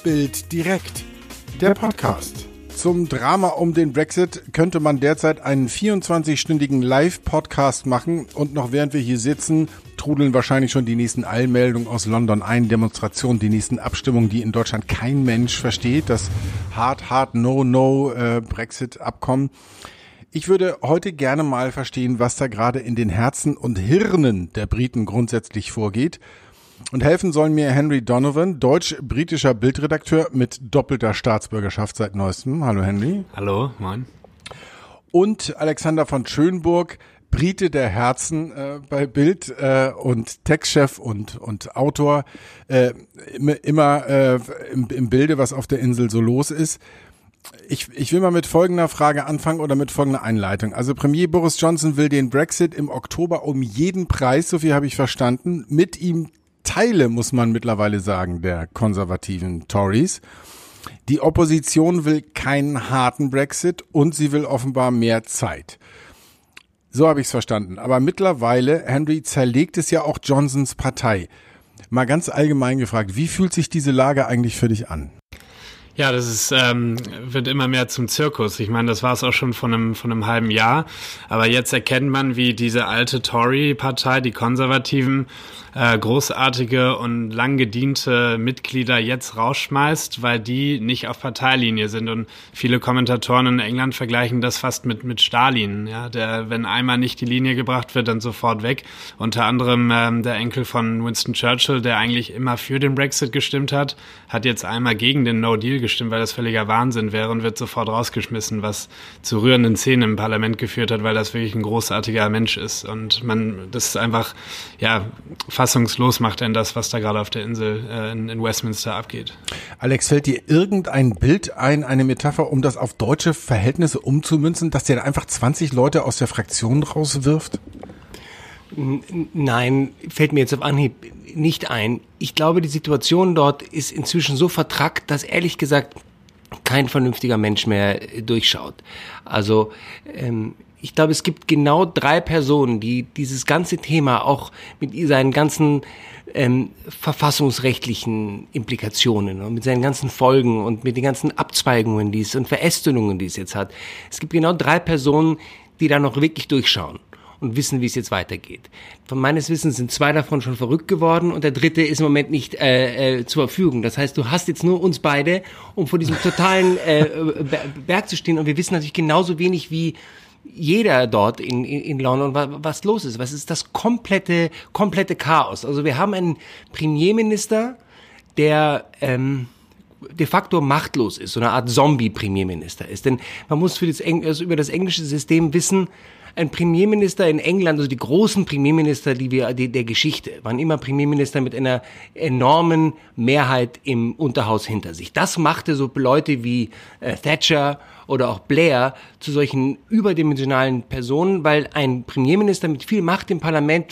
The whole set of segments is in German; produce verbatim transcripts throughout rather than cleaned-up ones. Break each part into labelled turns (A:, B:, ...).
A: Bild direkt, der Podcast. Zum Drama um den Brexit könnte man derzeit einen vierundzwanzig-stündigen Live-Podcast machen und noch während wir hier sitzen, trudeln wahrscheinlich schon die nächsten Eilmeldungen aus London ein, Demonstrationen, die nächsten Abstimmungen, die in Deutschland kein Mensch versteht, das Hard, Hard, No, No äh, Brexit-Abkommen. Ich würde heute gerne mal verstehen, was da gerade in den Herzen und Hirnen der Briten grundsätzlich vorgeht. Und helfen sollen mir Henry Donovan, deutsch-britischer Bildredakteur mit doppelter Staatsbürgerschaft seit neuestem. Hallo Henry.
B: Hallo, moin.
A: Und Alexander von Schönburg, Brite der Herzen äh, bei Bild äh, und Textchef und und Autor, äh, immer, immer äh, im, im Bilde, was auf der Insel so los ist. Ich, ich will mal mit folgender Frage anfangen oder mit folgender Einleitung. Also Premier Boris Johnson will den Brexit im Oktober um jeden Preis, so viel habe ich verstanden, mit ihm Teile, muss man mittlerweile sagen, der konservativen Tories. Die Opposition will keinen harten Brexit und sie will offenbar mehr Zeit. So habe ich es verstanden. Aber mittlerweile, Henry, zerlegt es ja auch Johnsons Partei. Mal ganz allgemein gefragt, wie fühlt sich diese Lage eigentlich für dich an?
B: Ja, das ist ähm, wird immer mehr zum Zirkus. Ich meine, das war es auch schon von einem von einem halben Jahr. Aber jetzt erkennt man, wie diese alte Tory-Partei, die Konservativen, äh, großartige und lang gediente Mitglieder jetzt rausschmeißt, weil die nicht auf Parteilinie sind. Und viele Kommentatoren in England vergleichen das fast mit mit Stalin. Ja, der, wenn einmal nicht die Linie gebracht wird, dann sofort weg. Unter anderem ähm, der Enkel von Winston Churchill, der eigentlich immer für den Brexit gestimmt hat, hat jetzt einmal gegen den No-Deal gestimmt. Gestimmt, weil das völliger Wahnsinn wäre und wird sofort rausgeschmissen, was zu rührenden Szenen im Parlament geführt hat, weil das wirklich ein großartiger Mensch ist und man das einfach ja fassungslos macht denn das, was da gerade auf der Insel äh, in, in Westminster abgeht.
A: Alex, fällt dir irgendein Bild ein, eine Metapher, um das auf deutsche Verhältnisse umzumünzen, dass der da einfach zwanzig Leute aus der Fraktion rauswirft?
C: Nein, fällt mir jetzt auf Anhieb nicht ein. Ich glaube, die Situation dort ist inzwischen so vertrackt, dass ehrlich gesagt kein vernünftiger Mensch mehr durchschaut. Also ähm, ich glaube, es gibt genau drei Personen, die dieses ganze Thema auch mit seinen ganzen ähm, verfassungsrechtlichen Implikationen und mit seinen ganzen Folgen und mit den ganzen Abzweigungen, die es und Verästelungen, die es jetzt hat. Es gibt genau drei Personen, die da noch wirklich durchschauen und wissen, wie es jetzt weitergeht. Von meines Wissens sind zwei davon schon verrückt geworden und der dritte ist im Moment nicht äh, äh, zur Verfügung. Das heißt, du hast jetzt nur uns beide, um vor diesem totalen äh, Berg zu stehen und wir wissen natürlich genauso wenig wie jeder dort in, in, in London, was, was los ist. Was ist das komplette, komplette Chaos? Also wir haben einen Premierminister, der ähm, de facto machtlos ist, so eine Art Zombie-Premierminister ist. Denn man muss für das Eng- also über das englische System wissen, ein Premierminister in England, also die großen Premierminister, die wir die, der Geschichte, waren immer Premierminister mit einer enormen Mehrheit im Unterhaus hinter sich. Das machte so Leute wie äh, Thatcher oder auch Blair zu solchen überdimensionalen Personen, weil ein Premierminister mit viel Macht im Parlament,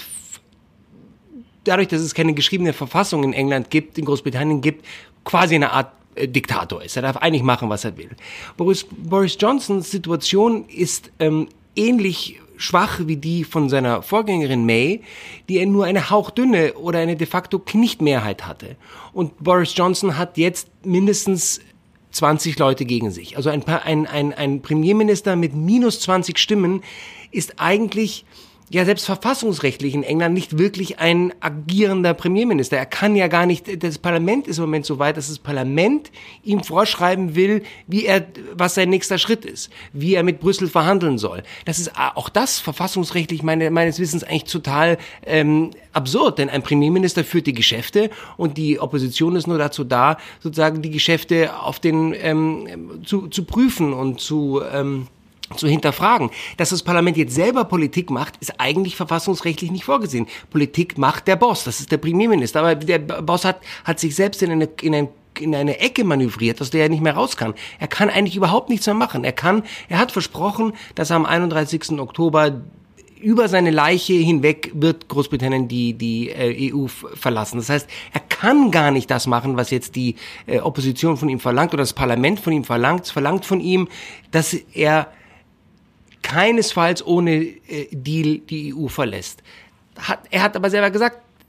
C: dadurch, dass es keine geschriebene Verfassung in England gibt, in Großbritannien gibt, quasi eine Art äh, Diktator ist. Er darf eigentlich machen, was er will. Boris, Boris Johnsons Situation ist ähm, ähnlich schwach wie die von seiner Vorgängerin May, die nur eine hauchdünne oder eine de facto Nichtmehrheit hatte. Und Boris Johnson hat jetzt mindestens zwanzig Leute gegen sich. Also ein, ein, ein, ein Premierminister mit minus zwanzig Stimmen ist eigentlich ja selbst verfassungsrechtlich in England nicht wirklich ein agierender Premierminister. Er kann ja gar nicht, das Parlament ist im Moment so weit, dass das Parlament ihm vorschreiben will, wie er, was sein nächster Schritt ist, wie er mit Brüssel verhandeln soll. Das ist auch das verfassungsrechtlich meine, meines Wissens eigentlich total ähm, absurd, denn ein Premierminister führt die Geschäfte und die Opposition ist nur dazu da, sozusagen die Geschäfte auf den ähm, zu, zu prüfen und zu ähm, zu hinterfragen. Dass das Parlament jetzt selber Politik macht, ist eigentlich verfassungsrechtlich nicht vorgesehen. Politik macht der Boss, das ist der Premierminister. Aber der Boss hat, hat sich selbst in eine, in ein in eine Ecke manövriert, aus der er nicht mehr raus kann. Er kann eigentlich überhaupt nichts mehr machen. Er kann, er hat versprochen, dass er am einunddreißigsten Oktober über seine Leiche hinweg wird Großbritannien die die äh, E U f- verlassen. Das heißt, er kann gar nicht das machen, was jetzt die äh, Opposition von ihm verlangt oder das Parlament von ihm verlangt. Es verlangt von ihm, dass er keinesfalls ohne äh, Deal die E U verlässt. Hat, er hat aber selber gesagt,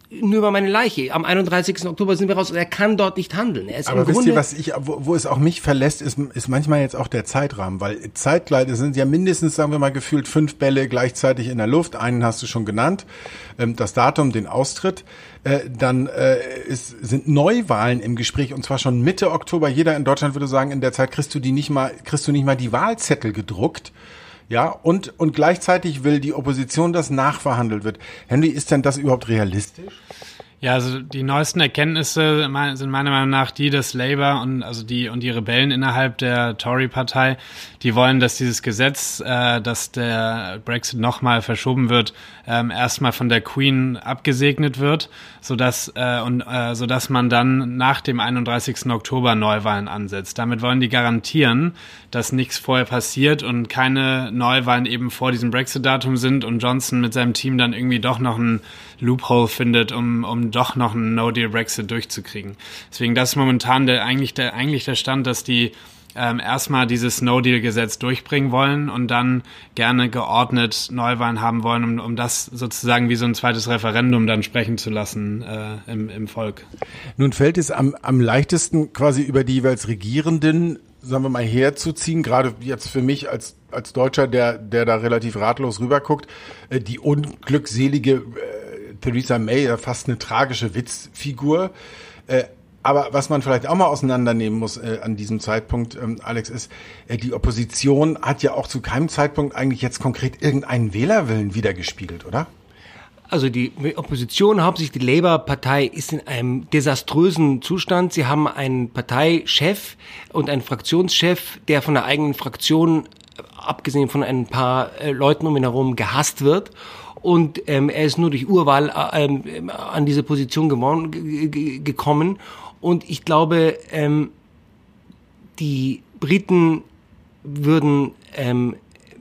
C: nur über meine Leiche. Am einunddreißigsten Oktober sind wir raus und er kann dort nicht handeln. Er ist
A: Aber
C: im
A: wisst
C: Grunde,
A: ihr, was ich, wo, wo es auch mich verlässt, ist, ist manchmal jetzt auch der Zeitrahmen, weil zeitgleich sind ja mindestens, sagen wir mal, gefühlt fünf Bälle gleichzeitig in der Luft. Einen hast du schon genannt, das Datum, den Austritt. Dann ist, sind Neuwahlen im Gespräch und zwar schon Mitte Oktober. Jeder in Deutschland würde sagen, in der Zeit kriegst du die nicht mal, kriegst du nicht mal die Wahlzettel gedruckt. Ja, und, und gleichzeitig will die Opposition, dass nachverhandelt wird. Henry, ist denn das überhaupt realistisch?
B: Ja, also die neuesten Erkenntnisse sind meiner Meinung nach die, dass Labour und also die und die Rebellen innerhalb der Tory-Partei, die wollen, dass dieses Gesetz, äh, dass der Brexit nochmal verschoben wird, ähm, erstmal von der Queen abgesegnet wird, sodass äh, und äh, sodass man dann nach dem einunddreißigsten Oktober Neuwahlen ansetzt. Damit wollen die garantieren, dass nichts vorher passiert und keine Neuwahlen eben vor diesem Brexit-Datum sind und Johnson mit seinem Team dann irgendwie doch noch ein Loophole findet, um um doch noch einen No-Deal-Brexit durchzukriegen. Deswegen, das ist momentan der eigentlich der eigentlich der Stand, dass die ähm, erstmal dieses No-Deal-Gesetz durchbringen wollen und dann gerne geordnet Neuwahlen haben wollen, um, um das sozusagen wie so ein zweites Referendum dann sprechen zu lassen äh, im, im Volk.
A: Nun fällt es am, am leichtesten quasi über die jeweils Regierenden, sagen wir mal, herzuziehen, gerade jetzt für mich als als Deutscher, der der da relativ ratlos rüberguckt, äh, die unglückselige äh, Theresa May, fast eine tragische Witzfigur. Äh, aber was man vielleicht auch mal auseinandernehmen muss äh, an diesem Zeitpunkt, ähm, Alex, ist, äh, die Opposition hat ja auch zu keinem Zeitpunkt eigentlich jetzt konkret irgendeinen Wählerwillen wiedergespiegelt, oder?
C: Also die Opposition, hauptsächlich die Labour-Partei, ist in einem desaströsen Zustand. Sie haben einen Parteichef und einen Fraktionschef, der von der eigenen Fraktion, abgesehen von ein paar äh, Leuten um ihn herum, gehasst wird. Und ähm, er ist nur durch Urwahl ähm, an diese Position gewonnen, g- g- gekommen. Und ich glaube, ähm, die Briten würden ähm,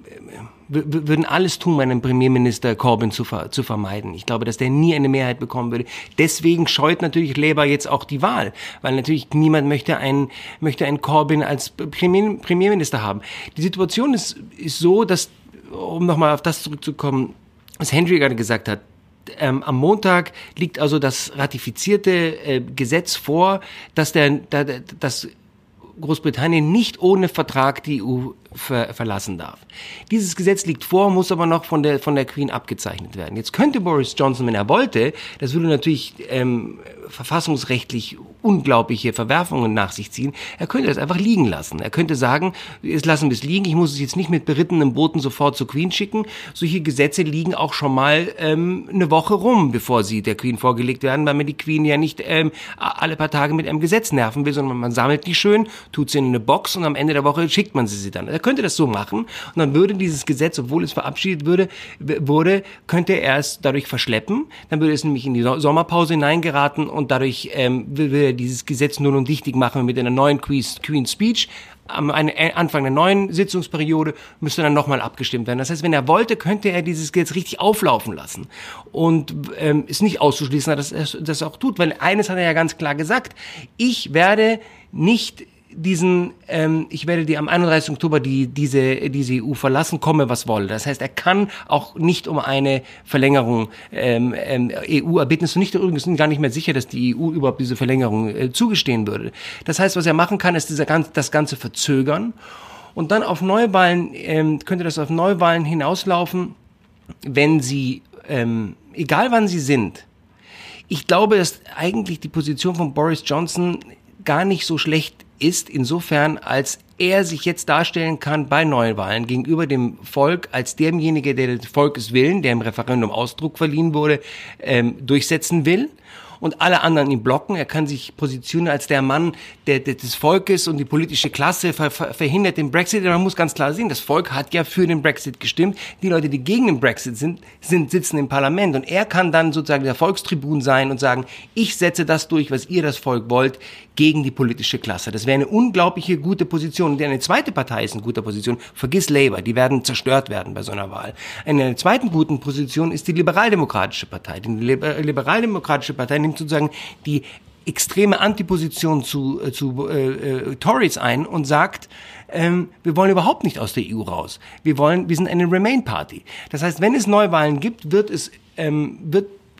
C: w- würden alles tun, meinen Premierminister Corbyn zu, ver- zu vermeiden. Ich glaube, dass der nie eine Mehrheit bekommen würde. Deswegen scheut natürlich Labour jetzt auch die Wahl, weil natürlich niemand möchte einen möchte einen Corbyn als Premier- Premierminister haben. Die Situation ist ist so, dass, um nochmal auf das zurückzukommen, was Henry gerade gesagt hat, ähm, am Montag liegt also das ratifizierte äh, Gesetz vor, dass der, da, dass Großbritannien nicht ohne Vertrag die E U ver, verlassen darf. Dieses Gesetz liegt vor, muss aber noch von der von der Queen abgezeichnet werden. Jetzt könnte Boris Johnson, wenn er wollte, das würde natürlich ähm, verfassungsrechtlich unglaubliche Verwerfungen nach sich ziehen, er könnte das einfach liegen lassen. Er könnte sagen, jetzt lassen wir es liegen, ich muss es jetzt nicht mit berittenen Booten sofort zur Queen schicken. Solche Gesetze liegen auch schon mal ähm, eine Woche rum, bevor sie der Queen vorgelegt werden, weil man die Queen ja nicht ähm, alle paar Tage mit einem Gesetz nerven will, sondern man sammelt die schön, tut sie in eine Box und am Ende der Woche schickt man sie sie dann. Er könnte das so machen und dann würde dieses Gesetz, obwohl es verabschiedet würde, wurde, könnte er es dadurch verschleppen, dann würde es nämlich in die Sommerpause hineingeraten und dadurch ähm, würde er dieses Gesetz nur und dichtig machen mit einer neuen Queen's, Queen's Speech. Am Anfang der neuen Sitzungsperiode müsste dann nochmal abgestimmt werden. Das heißt, wenn er wollte, könnte er dieses Gesetz richtig auflaufen lassen. Und ähm, ist nicht auszuschließen, dass er das auch tut, weil eines hat er ja ganz klar gesagt, ich werde nicht diesen, ähm, ich werde die am einunddreißigsten Oktober die, diese, diese E U verlassen, komme was wolle. Das heißt, er kann auch nicht um eine Verlängerung ähm, ähm, E U erbitten. Es ist nicht übrigens gar nicht mehr sicher, dass die E U überhaupt diese Verlängerung äh, zugestehen würde. Das heißt, was er machen kann, ist dieser, das Ganze verzögern und dann auf Neuwahlen, ähm, könnte das auf Neuwahlen hinauslaufen, wenn sie, ähm, egal wann sie sind. Ich glaube, dass eigentlich die Position von Boris Johnson gar nicht so schlecht ist, insofern, als er sich jetzt darstellen kann bei Neuwahlen gegenüber dem Volk als derjenige, der des Volkes Willen, der im Referendum Ausdruck verliehen wurde, ähm, durchsetzen will. Und alle anderen ihn blocken. Er kann sich positionieren als der Mann der, der, des Volkes und die politische Klasse ver, ver, verhindert den Brexit. Man muss ganz klar sehen, das Volk hat ja für den Brexit gestimmt. Die Leute, die gegen den Brexit sind, sind sitzen im Parlament. Und er kann dann sozusagen der Volkstribun sein und sagen, ich setze das durch, was ihr das Volk wollt, gegen die politische Klasse. Das wäre eine unglaubliche gute Position. Und eine zweite Partei ist in guter Position. Vergiss Labour, die werden zerstört werden bei so einer Wahl. Eine zweiten guten Position ist die Liberaldemokratische Partei. Die Liberaldemokratische Partei nimmt sozusagen die extreme Antiposition zu, äh, zu äh, äh, Tories ein und sagt, ähm, wir wollen überhaupt nicht aus der E U raus. Wir wollen, wir sind eine Remain-Party. Das heißt, wenn es Neuwahlen gibt, wird es, ähm, wird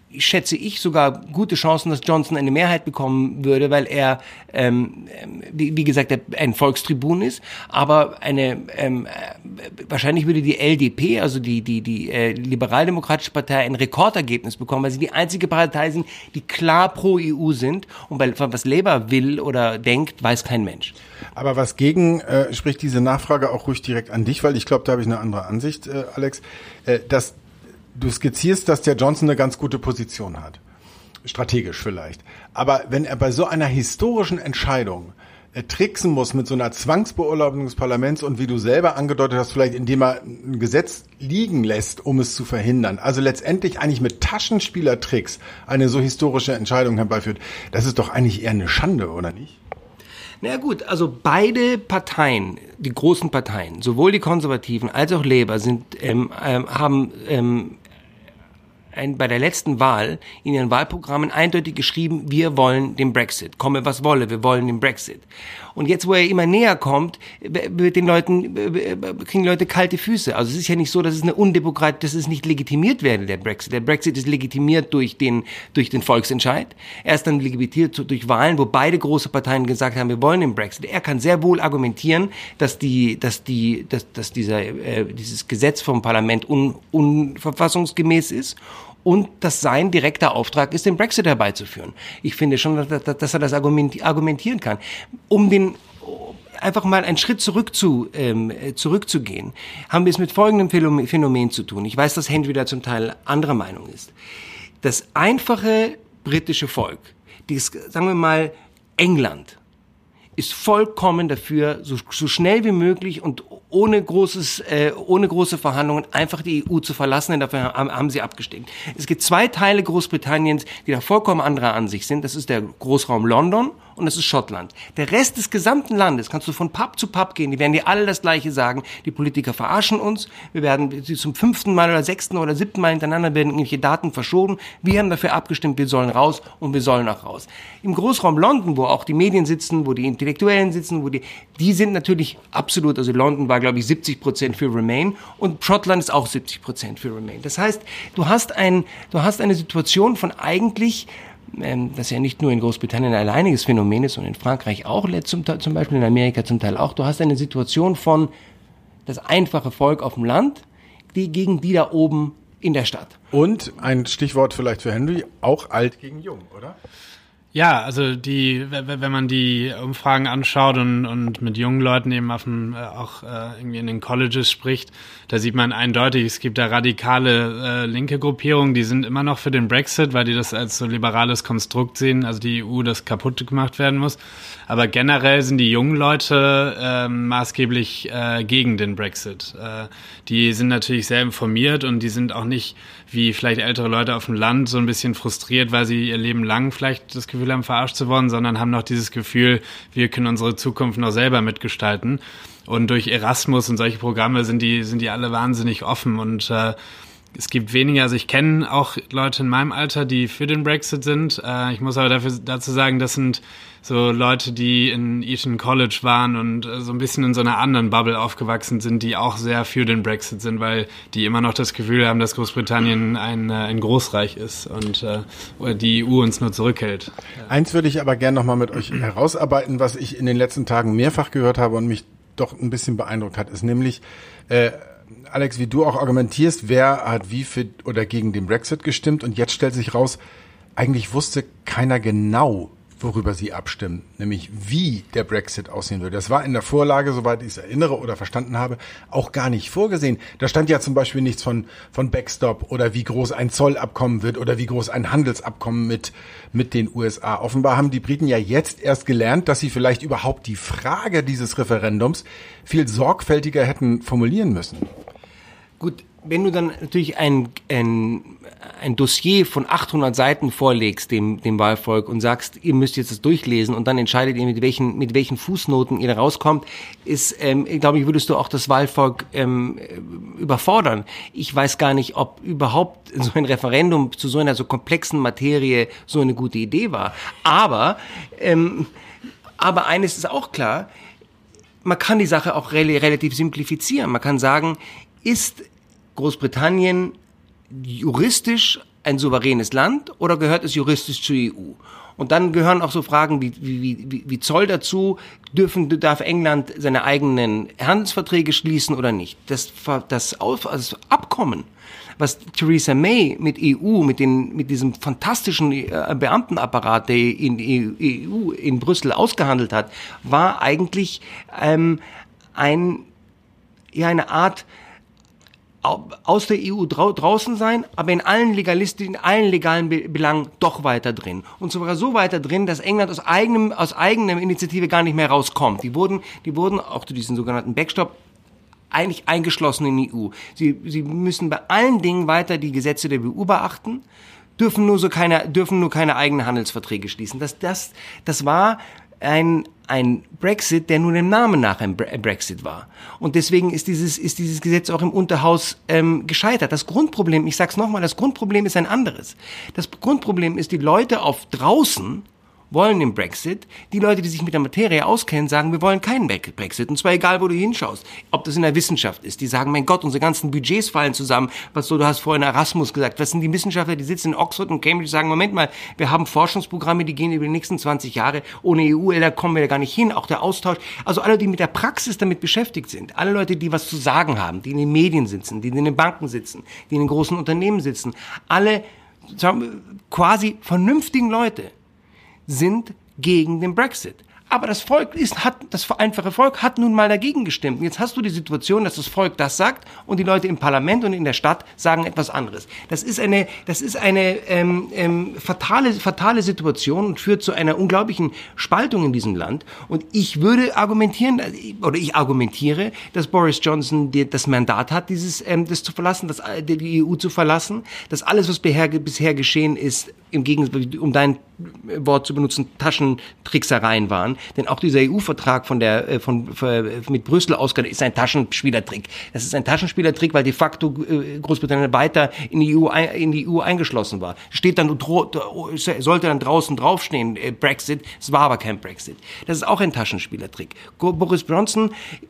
C: schätze ich, sogar gute Chancen, dass Johnson eine Mehrheit bekommen würde, weil er, ähm, wie, wie gesagt, ein Volkstribun ist. Aber eine ähm, wahrscheinlich würde die L D P, also die die die äh, liberaldemokratische Partei, ein Rekordergebnis bekommen, weil sie die einzige Partei sind, die klar pro E U sind. Und weil was Labour will oder denkt, weiß kein Mensch.
A: Aber was gegen äh, spricht diese Nachfrage auch ruhig direkt an dich, weil ich glaube, da habe ich eine andere Ansicht, äh, Alex, äh, dass du skizzierst, dass der Johnson eine ganz gute Position hat. Strategisch vielleicht. Aber wenn er bei so einer historischen Entscheidung äh, tricksen muss mit so einer Zwangsbeurlaubung des Parlaments und wie du selber angedeutet hast, vielleicht indem er ein Gesetz liegen lässt, um es zu verhindern, also letztendlich eigentlich mit Taschenspielertricks eine so historische Entscheidung herbeiführt, das ist doch eigentlich eher eine Schande, oder nicht?
C: Na gut, also beide Parteien, die großen Parteien, sowohl die Konservativen als auch Labour, sind ähm, ähm, haben ähm, ein, bei der letzten Wahl in ihren Wahlprogrammen eindeutig geschrieben, wir wollen den Brexit. Komme was wolle, wir wollen den Brexit. Und jetzt, wo er immer näher kommt, wird den Leuten, kriegen die Leute kalte Füße. Also es ist ja nicht so, dass es eine Undemokrat, dass es nicht legitimiert werde, der Brexit. Der Brexit ist legitimiert durch den, durch den Volksentscheid. Er ist dann legitimiert durch Wahlen, wo beide große Parteien gesagt haben, wir wollen den Brexit. Er kann sehr wohl argumentieren, dass die, dass die, dass, dass dieser, äh, dieses Gesetz vom Parlament un, unverfassungsgemäß ist. Und dass sein direkter Auftrag ist, den Brexit herbeizuführen. Ich finde schon, dass, dass er das argumentieren kann. Um den einfach mal einen Schritt zurück zu, ähm, zurückzugehen, haben wir es mit folgendem Phänomen zu tun. Ich weiß, dass Henry da zum Teil anderer Meinung ist. Das einfache britische Volk, dieses, sagen wir mal, England, ist vollkommen dafür, so, so schnell wie möglich und ohne großes, äh, ohne große Verhandlungen einfach die E U zu verlassen, denn dafür haben, haben sie abgestimmt. Es gibt zwei Teile Großbritanniens, die da vollkommen anderer Ansicht sind. Das ist der Großraum London und das ist Schottland. Der Rest des gesamten Landes, kannst du von Pub zu Pub gehen, die werden dir alle das Gleiche sagen. Die Politiker verarschen uns. Wir werden zum fünften Mal oder sechsten oder siebten Mal hintereinander werden irgendwelche Daten verschoben. Wir haben dafür abgestimmt, wir sollen raus und wir sollen auch raus. Im Großraum London, wo auch die Medien sitzen, wo die Intellektuellen sitzen, wo die, die sind natürlich absolut, also London war, glaube ich, siebzig Prozent für Remain und Schottland ist auch siebzig Prozent für Remain. Das heißt, du hast ein, du hast eine Situation von eigentlich, ähm, das ja nicht nur in Großbritannien ein alleiniges Phänomen ist und in Frankreich auch, zum, zum Beispiel in Amerika zum Teil auch, du hast eine Situation von das einfache Volk auf dem Land, die gegen die da oben in der Stadt.
A: Und ein Stichwort vielleicht für Henry, auch alt gegen jung, oder?
B: Ja, also die, wenn man die Umfragen anschaut und, und mit jungen Leuten eben auf dem, äh, auch äh, irgendwie in den Colleges spricht, da sieht man eindeutig, es gibt da radikale äh, linke Gruppierungen, die sind immer noch für den Brexit, weil die das als so liberales Konstrukt sehen, also die E U, das kaputt gemacht werden muss. Aber generell sind die jungen Leute äh, maßgeblich äh, gegen den Brexit. Äh, die sind natürlich sehr informiert und die sind auch nicht wie vielleicht ältere Leute auf dem Land so ein bisschen frustriert, weil sie ihr Leben lang vielleicht das Gefühl haben, verarscht zu worden, sondern haben noch dieses Gefühl, wir können unsere Zukunft noch selber mitgestalten. Und durch Erasmus und solche Programme sind die sind die alle wahnsinnig offen und äh, es gibt weniger, also ich kenne auch Leute in meinem Alter, die für den Brexit sind. Äh, ich muss aber dafür, dazu sagen, das sind so Leute, die in Eton College waren und äh, so ein bisschen in so einer anderen Bubble aufgewachsen sind, die auch sehr für den Brexit sind, weil die immer noch das Gefühl haben, dass Großbritannien ein, äh, ein Großreich ist und äh, die E U uns nur zurückhält. Ja.
A: Eins würde ich aber gerne nochmal mit euch herausarbeiten, was ich in den letzten Tagen mehrfach gehört habe und mich doch ein bisschen beeindruckt hat, ist nämlich, äh, Alex, wie du auch argumentierst, wer hat wie für oder gegen den Brexit gestimmt und jetzt stellt sich raus, eigentlich wusste keiner genau, worüber sie abstimmen, nämlich wie der Brexit aussehen würde. Das war in der Vorlage, soweit ich es erinnere oder verstanden habe, auch gar nicht vorgesehen. Da stand ja zum Beispiel nichts von von Backstop oder wie groß ein Zollabkommen wird oder wie groß ein Handelsabkommen mit mit den U S A. Offenbar haben die Briten ja jetzt erst gelernt, dass sie vielleicht überhaupt die Frage dieses Referendums viel sorgfältiger hätten formulieren müssen.
C: Gut, wenn du dann natürlich ein, ein, ein Dossier von achthundert Seiten vorlegst dem, dem Wahlvolk und sagst, ihr müsst jetzt das durchlesen und dann entscheidet ihr, mit welchen, mit welchen Fußnoten ihr da rauskommt, ist, ähm, glaube ich, würdest du auch das Wahlvolk ähm, überfordern. Ich weiß gar nicht, ob überhaupt so ein Referendum zu so einer so komplexen Materie so eine gute Idee war. Aber, ähm, aber eines ist auch klar, man kann die Sache auch re- relativ simplifizieren. Man kann sagen, ist Großbritannien juristisch ein souveränes Land oder gehört es juristisch zur E U? Und dann gehören auch so Fragen wie, wie, wie, wie Zoll dazu. Dürfen, darf England seine eigenen Handelsverträge schließen oder nicht? Das, das, das Abkommen, was Theresa May mit E U, mit den, mit diesem fantastischen Beamtenapparat der in E U in Brüssel ausgehandelt hat, war eigentlich ähm, ein, ja, eine Art aus der E U drau- draußen sein, aber in allen legalistischen, in allen legalen Be- Belangen doch weiter drin. Und sogar so weiter drin, dass England aus eigenem, aus eigener Initiative gar nicht mehr rauskommt. Die wurden, die wurden auch zu diesem sogenannten Backstop eigentlich eingeschlossen in die E U. Sie, sie müssen bei allen Dingen weiter die Gesetze der E U beachten, dürfen nur so keine, dürfen nur keine eigenen Handelsverträge schließen. Das, das, das war ein, ein Brexit, der nur dem Namen nach ein Brexit war. Und deswegen ist dieses, ist dieses Gesetz auch im Unterhaus ähm, gescheitert. Das Grundproblem, ich sag's nochmal, das Grundproblem ist ein anderes. Das Grundproblem ist, die Leute auf draußen wollen den Brexit. Die Leute, die sich mit der Materie auskennen, sagen, wir wollen keinen Brexit. Und zwar egal, wo du hinschaust. Ob das in der Wissenschaft ist. Die sagen, mein Gott, unsere ganzen Budgets fallen zusammen. Was so, du hast vorhin Erasmus gesagt. Was sind die Wissenschaftler, die sitzen in Oxford und Cambridge, sagen, Moment mal, wir haben Forschungsprogramme, die gehen über die nächsten zwanzig Jahre. Ohne E U, da kommen wir da gar nicht hin. Auch der Austausch. Also alle, die mit der Praxis damit beschäftigt sind. Alle Leute, die was zu sagen haben. Die in den Medien sitzen. Die in den Banken sitzen. Die in den großen Unternehmen sitzen. Alle quasi vernünftigen Leute sind gegen den Brexit. Aber das Volk ist, hat, das einfache Volk hat nun mal dagegen gestimmt. Und jetzt hast du die Situation, dass das Volk das sagt und die Leute im Parlament und in der Stadt sagen etwas anderes. Das ist eine, das ist eine ähm, ähm, fatale, fatale Situation und führt zu einer unglaublichen Spaltung in diesem Land. Und ich würde argumentieren, oder ich argumentiere, dass Boris Johnson die, das Mandat hat, dieses, ähm, das zu verlassen, das, die E U zu verlassen, dass alles, was bisher, bisher geschehen ist, im Gegensatz, um dein Wort zu benutzen, Taschentricksereien waren. Denn auch dieser E U-Vertrag von der, von, von, mit Brüssel ausgegangen ist ein Taschenspielertrick. Das ist ein Taschenspielertrick, weil de facto Großbritannien weiter in die E U, in die E U eingeschlossen war. Steht dann, sollte dann draußen draufstehen, Brexit. Es war aber kein Brexit. Das ist auch ein Taschenspielertrick. Boris Johnson,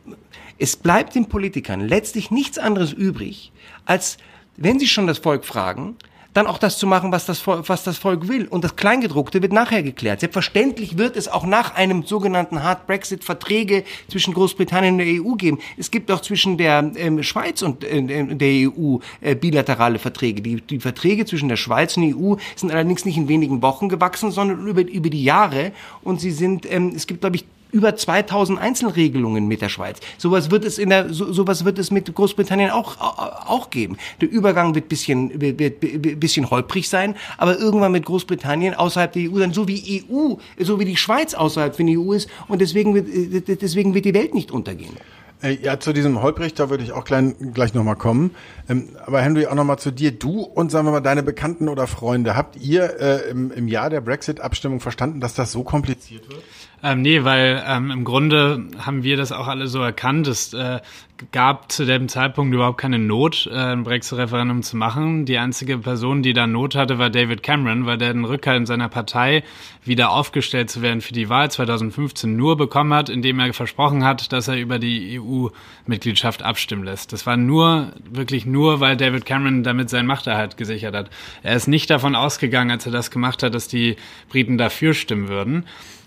C: es bleibt den Politikern letztlich nichts anderes übrig, als, wenn sie schon das Volk fragen, dann auch das zu machen, was das, Volk, was das Volk will. Und das Kleingedruckte wird nachher geklärt. Selbstverständlich wird es auch nach einem sogenannten Hard Brexit Verträge zwischen Großbritannien und der E U geben. Es gibt auch zwischen der ähm, Schweiz und äh, der E U äh, bilaterale Verträge. Die, die Verträge zwischen der Schweiz und der E U sind allerdings nicht in wenigen Wochen gewachsen, sondern über, über die Jahre. Und sie sind, ähm, es gibt, glaube ich, über zweitausend Einzelregelungen mit der Schweiz. Sowas wird es in der, so, sowas wird es mit Großbritannien auch, auch geben. Der Übergang wird bisschen, wird, wird, bisschen holprig sein, aber irgendwann mit Großbritannien außerhalb der E U sein, so wie E U, so wie die Schweiz außerhalb der E U ist, und deswegen wird, deswegen wird die Welt nicht untergehen.
A: Ja, zu diesem Holprig, da würde ich auch gleich, gleich nochmal kommen. Ähm, aber Henry, auch nochmal zu dir. Du und, sagen wir mal, deine Bekannten oder Freunde, habt ihr äh, im, im Jahr der Brexit-Abstimmung verstanden, dass das so kompliziert wird?
B: Ähm, nee, weil ähm, im Grunde haben wir das auch alle so erkannt. Es äh, gab zu dem Zeitpunkt überhaupt keine Not, äh, ein Brexit-Referendum zu machen. Die einzige Person, die da Not hatte, war David Cameron, weil der den Rückhalt in seiner Partei, wieder aufgestellt zu werden für die Wahl zwanzig fünfzehn, nur bekommen hat, indem er versprochen hat, dass er über die E U-Mitgliedschaft abstimmen lässt. Das war nur, wirklich nur, weil David Cameron damit seinen Machterhalt gesichert hat. Er ist nicht davon ausgegangen, als er das gemacht hat, dass die Briten dafür stimmen würden.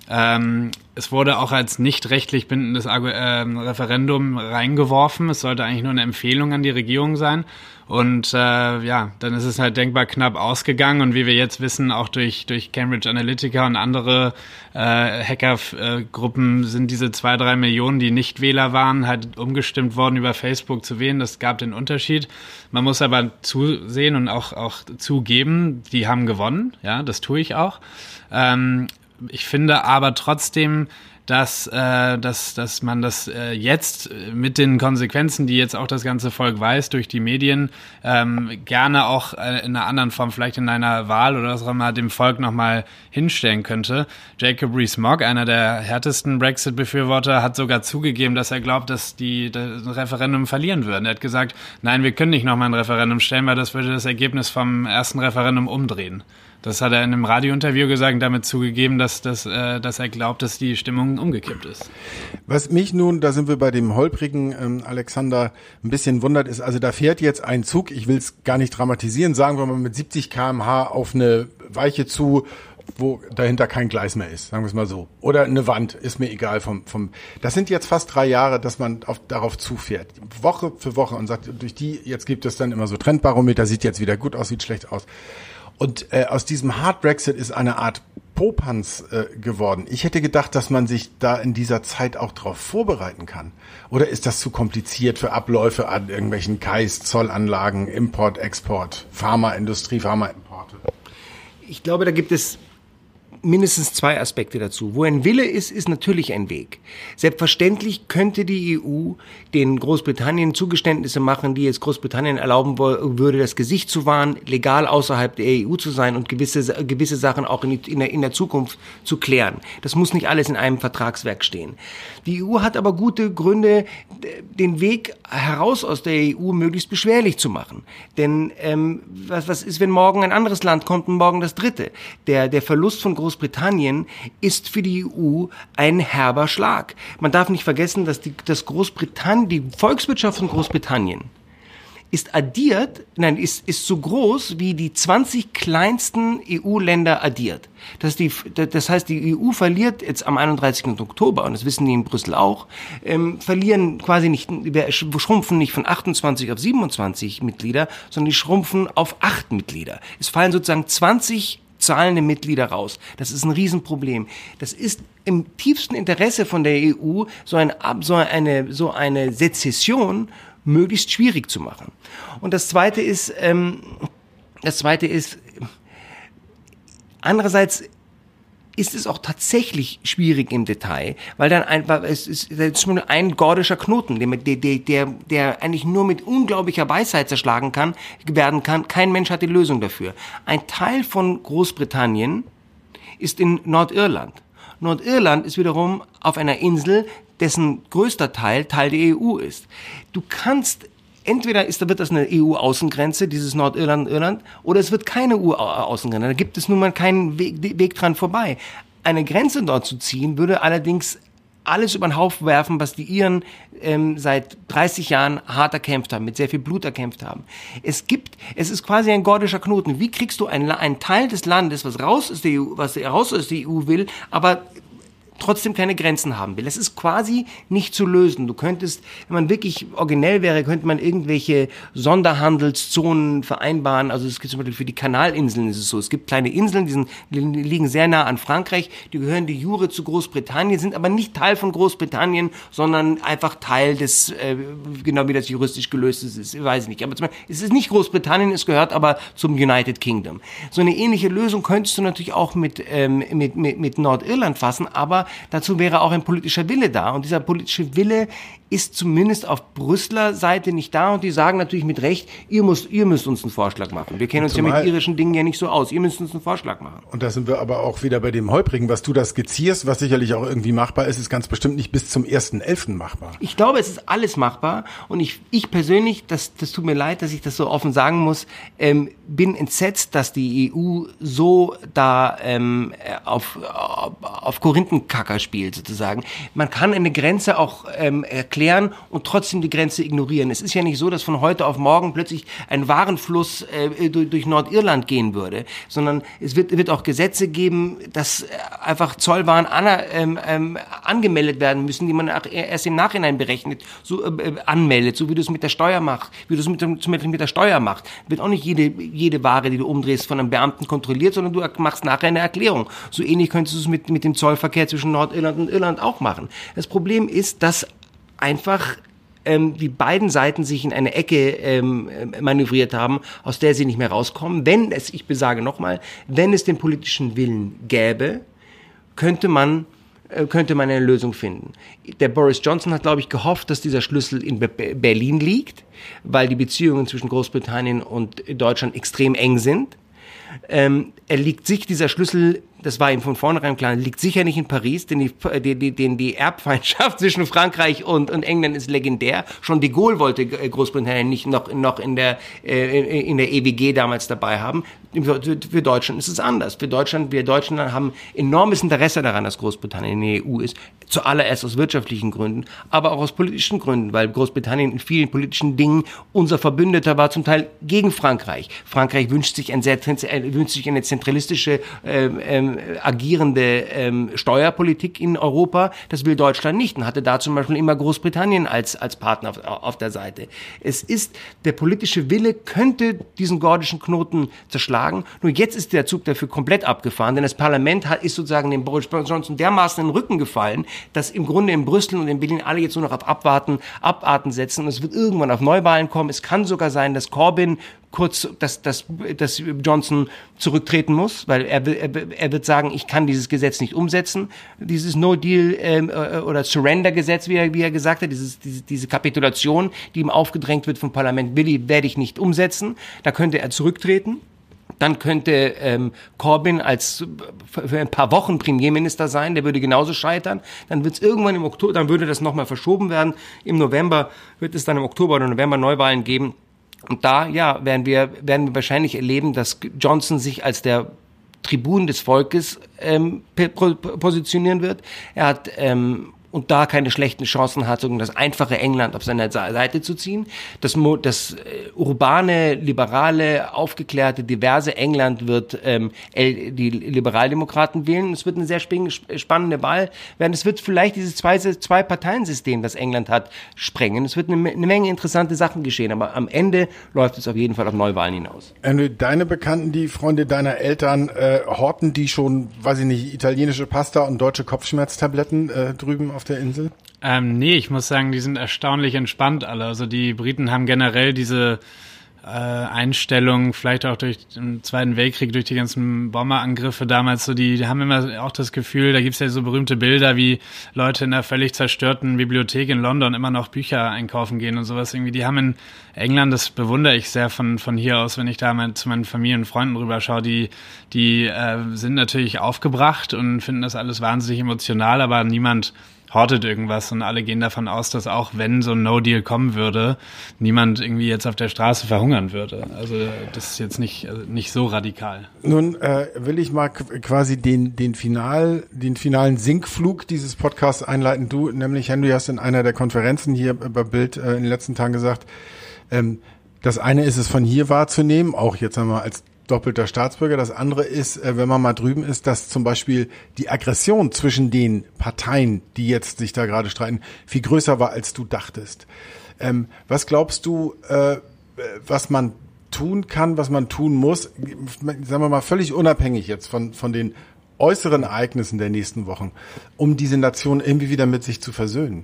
B: Ähm, es wurde auch als nicht rechtlich bindendes äh, Referendum reingeworfen. Es sollte eigentlich nur eine Empfehlung an die Regierung sein. Und äh, ja, dann ist es halt denkbar knapp ausgegangen. Und wie wir jetzt wissen, auch durch durch Cambridge Analytica und andere äh, Hackergruppen sind diese zwei, drei Millionen, die Nichtwähler waren, halt umgestimmt worden, über Facebook zu wählen. Das gab den Unterschied. Man muss aber zusehen und auch auch zugeben, die haben gewonnen. Ja, das tue ich auch. Ähm, Ich finde aber trotzdem, dass, äh, dass, dass man das äh, jetzt mit den Konsequenzen, die jetzt auch das ganze Volk weiß, durch die Medien, ähm, gerne auch äh, in einer anderen Form, vielleicht in einer Wahl oder was auch immer, dem Volk nochmal hinstellen könnte. Jacob Rees-Mogg, einer der härtesten Brexit-Befürworter, hat sogar zugegeben, dass er glaubt, dass die das Referendum verlieren würden. Er hat gesagt, nein, wir können nicht nochmal ein Referendum stellen, weil das würde das Ergebnis vom ersten Referendum umdrehen. Das hat er in einem Radiointerview gesagt und damit zugegeben, dass, dass, äh, dass er glaubt, dass die Stimmung umgekippt ist.
A: Was mich nun, da sind wir bei dem holprigen ähm, Alexander, ein bisschen wundert, ist, also da fährt jetzt ein Zug, ich will es gar nicht dramatisieren, sagen wir mal mit siebzig Kilometer pro Stunde auf eine Weiche zu, wo dahinter kein Gleis mehr ist, sagen wir es mal so. Oder eine Wand, ist mir egal. Vom, vom. Das sind jetzt fast drei Jahre, dass man auf, darauf zufährt. Woche für Woche und sagt, durch die, jetzt gibt es dann immer so Trendbarometer, sieht jetzt wieder gut aus, sieht schlecht aus. Und äh, aus diesem Hard Brexit ist eine Art Popanz äh, geworden. Ich hätte gedacht, dass man sich da in dieser Zeit auch drauf vorbereiten kann. Oder ist das zu kompliziert für Abläufe an irgendwelchen Kais, Zollanlagen, Import, Export, Pharmaindustrie, Pharmaimporte?
C: Ich glaube, da gibt es mindestens zwei Aspekte dazu. Wo ein Wille ist, ist natürlich ein Weg. Selbstverständlich könnte die E U den Großbritannien Zugeständnisse machen, die jetzt Großbritannien erlauben würde, das Gesicht zu wahren, legal außerhalb der E U zu sein und gewisse, gewisse Sachen auch in, in, der, in der Zukunft zu klären. Das muss nicht alles in einem Vertragswerk stehen. Die E U hat aber gute Gründe, den Weg heraus aus der E U möglichst beschwerlich zu machen. Denn ähm, was, was ist, wenn morgen ein anderes Land kommt und morgen das dritte? Der, der Verlust von Großbritannien ist für die E U ein herber Schlag. Man darf nicht vergessen, dass die, dass Großbritannien, die Volkswirtschaft von Großbritannien ist addiert, nein, ist, ist so groß wie die zwanzig kleinsten E U-Länder addiert. Das, die, das heißt, die E U verliert jetzt am einunddreißigsten Oktober, und das wissen die in Brüssel auch, ähm, verlieren quasi nicht, wir schrumpfen nicht von achtundzwanzig auf siebenundzwanzig Mitglieder, sondern die schrumpfen auf acht Mitglieder. Es fallen sozusagen zwanzig zahlende Mitglieder raus. Das ist ein Riesenproblem. Das ist im tiefsten Interesse von der E U, so, ein, so, eine, so eine Sezession möglichst schwierig zu machen. Und das Zweite ist, ähm, das Zweite ist, andererseits ist es auch tatsächlich schwierig im Detail, weil dann einfach, es ist, es ist schon ein gordischer Knoten, der, der, der, der eigentlich nur mit unglaublicher Weisheit zerschlagen kann, werden kann. Kein Mensch hat die Lösung dafür. Ein Teil von Großbritannien ist in Nordirland. Nordirland ist wiederum auf einer Insel, dessen größter Teil Teil der E U ist. Du kannst Entweder ist, da wird das eine E U-Außengrenze, dieses Nordirland, Irland, oder es wird keine E U-Außengrenze. Da gibt es nun mal keinen Weg, Weg dran vorbei. Eine Grenze dort zu ziehen, würde allerdings alles über den Haufen werfen, was die Iren ähm, seit dreißig Jahren hart erkämpft haben, mit sehr viel Blut erkämpft haben. Es gibt, es ist quasi ein gordischer Knoten. Wie kriegst du einen, einen Teil des Landes, was raus aus der E U, was raus aus der E U will, aber trotzdem keine Grenzen haben will. Es ist quasi nicht zu lösen. Du könntest, wenn man wirklich originell wäre, könnte man irgendwelche Sonderhandelszonen vereinbaren. Also es gibt zum Beispiel für die Kanalinseln ist es so. Es gibt kleine Inseln, die, sind, die liegen sehr nah an Frankreich, die gehören de jure zu Großbritannien, sind aber nicht Teil von Großbritannien, sondern einfach Teil des, äh, genau wie das juristisch gelöst ist, ist, ich weiß nicht. Aber zum Beispiel, es ist nicht Großbritannien, es gehört aber zum United Kingdom. So eine ähnliche Lösung könntest du natürlich auch mit, ähm, mit, mit, mit Nordirland fassen, aber dazu wäre auch ein politischer Wille da. Und dieser politische Wille ist zumindest auf Brüsseler Seite nicht da. Und die sagen natürlich mit Recht, ihr müsst, ihr müsst uns einen Vorschlag machen. Wir kennen uns Zumal, ja mit irischen Dingen ja nicht so aus. Ihr müsst uns einen Vorschlag machen.
A: Und da sind wir aber auch wieder bei dem Holprigen, was du da skizzierst, was sicherlich auch irgendwie machbar ist, ist ganz bestimmt nicht bis zum ersten elften machbar.
C: Ich glaube, es ist alles machbar. Und ich, ich persönlich, das, das tut mir leid, dass ich das so offen sagen muss, ähm, bin entsetzt, dass die E U so da ähm, auf, auf Korinthenkacker spielt sozusagen. Man kann eine Grenze auch ähm, erklären und trotzdem die Grenze ignorieren. Es ist ja nicht so, dass von heute auf morgen plötzlich ein Warenfluss äh, durch, durch Nordirland gehen würde, sondern es wird, wird auch Gesetze geben, dass einfach Zollwaren an, ähm, ähm, angemeldet werden müssen, die man erst im Nachhinein berechnet, so äh, anmeldet, so wie du es mit der Steuer machst, wie du es mit, zum Beispiel mit der Steuer machst. Wird auch nicht jede, jede Ware, die du umdrehst, von einem Beamten kontrolliert, sondern du machst nachher eine Erklärung. So ähnlich könntest du es mit, mit dem Zollverkehr zwischen Nordirland und Irland auch machen. Das Problem ist, dass einfach ähm, die beiden Seiten sich in eine Ecke ähm, manövriert haben, aus der sie nicht mehr rauskommen. Wenn es, ich besage nochmal, wenn es den politischen Willen gäbe, könnte man äh, könnte man eine Lösung finden. Der Boris Johnson hat, glaube ich, gehofft, dass dieser Schlüssel in Be- Berlin liegt, weil die Beziehungen zwischen Großbritannien und Deutschland extrem eng sind. Ähm, er liegt sich dieser Schlüssel das war ihm von vornherein klar, liegt sicher nicht in Paris, denn die, die, die, die Erbfeindschaft zwischen Frankreich und, und England ist legendär. Schon de Gaulle wollte Großbritannien nicht noch, noch in der, äh, in der E W G damals dabei haben. Für Deutschland ist es anders. Für Deutschland, wir Deutschen haben enormes Interesse daran, dass Großbritannien in der E U ist. Zuallererst aus wirtschaftlichen Gründen, aber auch aus politischen Gründen, weil Großbritannien in vielen politischen Dingen unser Verbündeter war, zum Teil gegen Frankreich. Frankreich wünscht sich, ein sehr, wünscht sich eine zentralistische, ähm, ähm, agierende ähm, Steuerpolitik in Europa. Das will Deutschland nicht und hatte da zum Beispiel immer Großbritannien als, als Partner auf, auf der Seite. Es ist, der politische Wille könnte diesen gordischen Knoten zerschlagen. Nur jetzt ist der Zug dafür komplett abgefahren, denn das Parlament hat, ist sozusagen dem Boris Johnson dermaßen in den Rücken gefallen, dass im Grunde in Brüssel und in Berlin alle jetzt nur noch auf Abwarten, Abarten setzen und es wird irgendwann auf Neuwahlen kommen. Es kann sogar sein, dass Corbyn kurz, dass, dass, dass Johnson zurücktreten muss, weil er, er, er wird sagen, ich kann dieses Gesetz nicht umsetzen, dieses No-Deal ähm, oder Surrender-Gesetz, wie er, wie er gesagt hat, dieses, diese, diese Kapitulation, die ihm aufgedrängt wird vom Parlament, will ich, werde ich nicht umsetzen. Da könnte er zurücktreten. Dann könnte ähm, Corbyn als für ein paar Wochen Premierminister sein, der würde genauso scheitern. Dann wird es irgendwann im Oktober, dann würde das nochmal verschoben werden. Im November wird es dann im Oktober oder November Neuwahlen geben. Und da, ja, werden wir, werden wir wahrscheinlich erleben, dass Johnson sich als der Tribun des Volkes ähm, positionieren wird. Er hat ähm, und da keine schlechten Chancen hat, das einfache England auf seine Seite zu ziehen. Das, das äh, urbane, liberale, aufgeklärte, diverse England wird ähm, die Liberaldemokraten wählen. Es wird eine sehr spannende Wahl werden. Es wird vielleicht dieses zwei, zwei Parteiensystem, das England hat, sprengen. Es wird eine, eine Menge interessante Sachen geschehen, aber am Ende läuft es auf jeden Fall auf Neuwahlen hinaus.
A: Andrew, deine Bekannten, die Freunde deiner Eltern, äh, horten die schon, weiß ich nicht, italienische Pasta und deutsche Kopfschmerztabletten äh, drüben auf der Insel?
B: Ähm, nee, ich muss sagen, die sind erstaunlich entspannt alle. Also die Briten haben generell diese äh, Einstellung, vielleicht auch durch den Zweiten Weltkrieg, durch die ganzen Bomberangriffe damals, so die, die haben immer auch das Gefühl, da gibt's ja so berühmte Bilder, wie Leute in einer völlig zerstörten Bibliothek in London immer noch Bücher einkaufen gehen und sowas irgendwie. Die haben in England, das bewundere ich sehr von von hier aus, wenn ich da mal zu meinen Familien und Freunden rüberschaue, die die äh, sind natürlich aufgebracht und finden das alles wahnsinnig emotional, aber niemand hortet irgendwas und alle gehen davon aus, dass auch wenn so ein No-Deal kommen würde, niemand irgendwie jetzt auf der Straße verhungern würde. Also das ist jetzt nicht also nicht so radikal.
A: Nun äh, will ich mal quasi den den Final den finalen Sinkflug dieses Podcasts einleiten. Du, nämlich Henry, hast in einer der Konferenzen hier bei Bild äh, in den letzten Tagen gesagt, ähm, das eine ist es von hier wahrzunehmen, auch jetzt einmal als doppelter Staatsbürger. Das andere ist, wenn man mal drüben ist, dass zum Beispiel die Aggression zwischen den Parteien, die jetzt sich da gerade streiten, viel größer war, als du dachtest. Ähm, was glaubst du, äh, was man tun kann, was man tun muss, sagen wir mal völlig unabhängig jetzt von, von den äußeren Ereignissen der nächsten Wochen, um diese Nation irgendwie wieder mit sich zu versöhnen?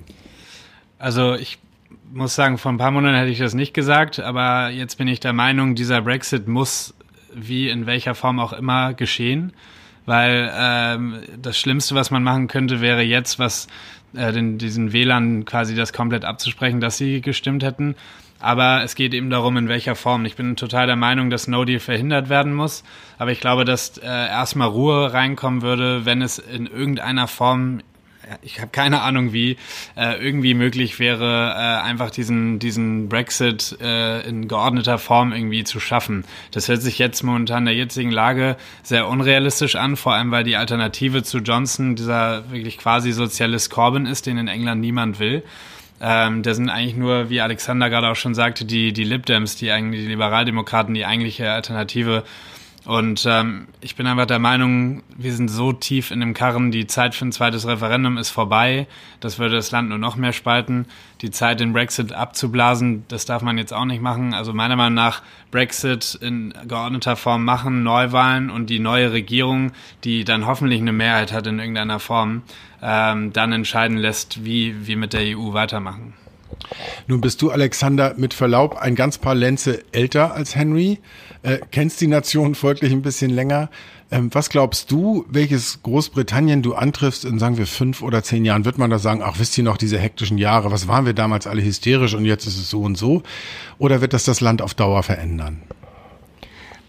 B: Also ich muss sagen, vor ein paar Monaten hätte ich das nicht gesagt, aber jetzt bin ich der Meinung, dieser Brexit muss wie in welcher Form auch immer geschehen, weil ähm, das Schlimmste, was man machen könnte, wäre jetzt, was äh, den, diesen Wählern quasi das komplett abzusprechen, dass sie gestimmt hätten. Aber es geht eben darum, in welcher Form. Ich bin total der Meinung, dass No-Deal verhindert werden muss, aber ich glaube, dass äh, erstmal Ruhe reinkommen würde, wenn es in irgendeiner Form, ich habe keine Ahnung wie, äh, irgendwie möglich wäre, äh, einfach diesen diesen Brexit äh, in geordneter Form irgendwie zu schaffen. Das hört sich jetzt momentan in der jetzigen Lage sehr unrealistisch an, vor allem weil die Alternative zu Johnson dieser wirklich quasi Sozialist Corbyn ist, den in England niemand will. Ähm, da sind eigentlich nur, wie Alexander gerade auch schon sagte, die die Lib Dems, die eigentlich die Liberaldemokraten, die eigentliche Alternative. Und ähm, ich bin einfach der Meinung, wir sind so tief in dem Karren, die Zeit für ein zweites Referendum ist vorbei. Das würde das Land nur noch mehr spalten. Die Zeit, den Brexit abzublasen, das darf man jetzt auch nicht machen. Also meiner Meinung nach Brexit in geordneter Form machen, Neuwahlen und die neue Regierung, die dann hoffentlich eine Mehrheit hat in irgendeiner Form, ähm, dann entscheiden lässt, wie wir mit der E U weitermachen.
A: Nun bist du, Alexander, mit Verlaub ein ganz paar Lenze älter als Henry, äh, kennst die Nation folglich ein bisschen länger. Ähm, was glaubst du, welches Großbritannien du antriffst in, sagen wir, fünf oder zehn Jahren? Wird man da sagen, ach, wisst ihr noch, diese hektischen Jahre, was waren wir damals alle hysterisch und jetzt ist es so und so? Oder wird das das Land auf Dauer verändern?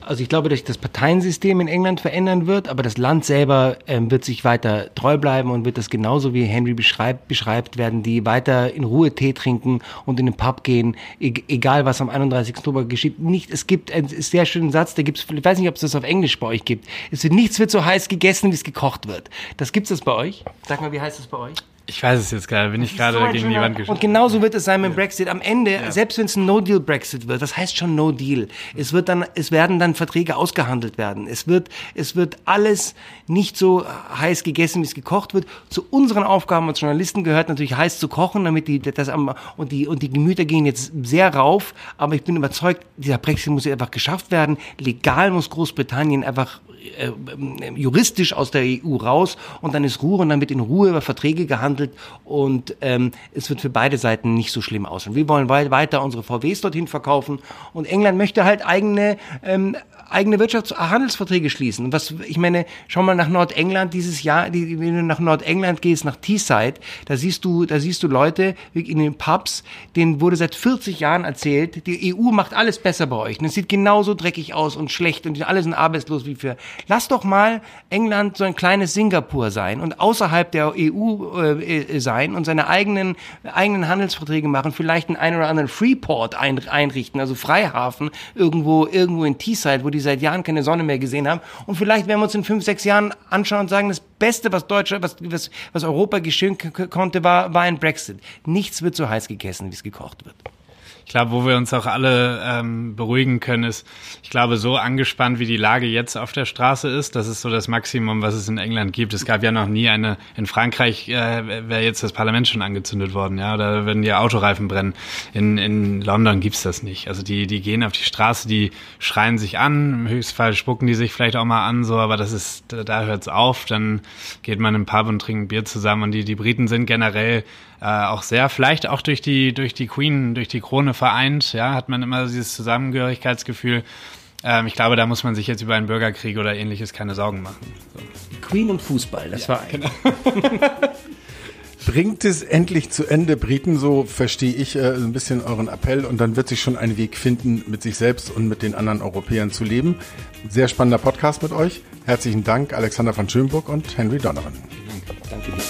C: Also ich glaube, dass sich das Parteiensystem in England verändern wird, aber das Land selber ähm, wird sich weiter treu bleiben und wird das genauso wie Henry beschreibt, beschreibt, werden die weiter in Ruhe Tee trinken und in den Pub gehen, e- egal was am einunddreißigsten Oktober geschieht. Nicht, es gibt einen sehr schönen Satz, der gibt's, ich weiß nicht, ob es das auf Englisch bei euch gibt. Es wird, nichts wird so heiß gegessen, wie es gekocht wird. Das gibt's das bei euch? Sag mal, wie heißt das bei euch?
B: Ich weiß es jetzt gerade, bin ich gerade so gegen die Wand geschossen.
C: Und genauso wird es sein mit dem Brexit. Am Ende, ja. selbst wenn es ein No-Deal-Brexit wird, das heißt schon No-Deal. Es wird dann, es werden dann Verträge ausgehandelt werden. Es wird, es wird alles nicht so heiß gegessen, wie es gekocht wird. Zu unseren Aufgaben als Journalisten gehört natürlich heiß zu kochen, damit die, das am, und die, und die Gemüter gehen jetzt sehr rauf. Aber ich bin überzeugt, dieser Brexit muss einfach geschafft werden. Legal muss Großbritannien einfach äh, juristisch aus der E U raus und dann ist Ruhe und dann wird in Ruhe über Verträge gehandelt. Und ähm, es wird für beide Seiten nicht so schlimm aussehen. Wir wollen weiter unsere V Ws dorthin verkaufen und England möchte halt eigene ähm, eigene Wirtschaftshandelsverträge schließen. Und was ich meine, schau mal nach Nordengland dieses Jahr, die, wenn du nach Nordengland gehst, nach Teesside, da siehst du, da siehst du Leute in den Pubs, denen wurde seit vierzig Jahren erzählt, die E U macht alles besser bei euch. Und es sieht genauso dreckig aus und schlecht und alle sind arbeitslos wie für. Lass doch mal England so ein kleines Singapur sein und außerhalb der E U äh, sein und seine eigenen eigenen Handelsverträge machen, vielleicht einen einen oder anderen Freeport ein, einrichten, also Freihafen irgendwo irgendwo in Teesside, wo die seit Jahren keine Sonne mehr gesehen haben. Und vielleicht werden wir uns in fünf, sechs Jahren anschauen und sagen, das Beste, was Deutschland, was, was, was Europa geschehen k- konnte, war, war ein Brexit. Nichts wird so heiß gegessen, wie es gekocht wird.
B: Ich glaube, wo wir uns auch alle ähm, beruhigen können, ist, ich glaube, so angespannt, wie die Lage jetzt auf der Straße ist, das ist so das Maximum, was es in England gibt. Es gab ja noch nie eine, in Frankreich äh, wäre jetzt das Parlament schon angezündet worden, ja, da würden die Autoreifen brennen. In, in London gibt's das nicht. Also die, die gehen auf die Straße, die schreien sich an, im Höchstfall spucken die sich vielleicht auch mal an, so, aber das ist, da, da hört's auf, dann geht man im Pub und trinkt Bier zusammen und die, die Briten sind generell Äh, auch sehr, vielleicht auch durch die durch die Queen, durch die Krone vereint, ja, hat man immer dieses Zusammengehörigkeitsgefühl. Ähm, ich glaube, da muss man sich jetzt über einen Bürgerkrieg oder Ähnliches keine Sorgen machen. So.
C: Queen und Fußball, das ja, war
B: genau.
A: Bringt es endlich zu Ende, Briten, so verstehe ich äh, ein bisschen euren Appell und dann wird sich schon ein Weg finden, mit sich selbst und mit den anderen Europäern zu leben. Sehr spannender Podcast mit euch. Herzlichen Dank, Alexander von Schönburg und Henry Donovan.
C: Danke. Danke.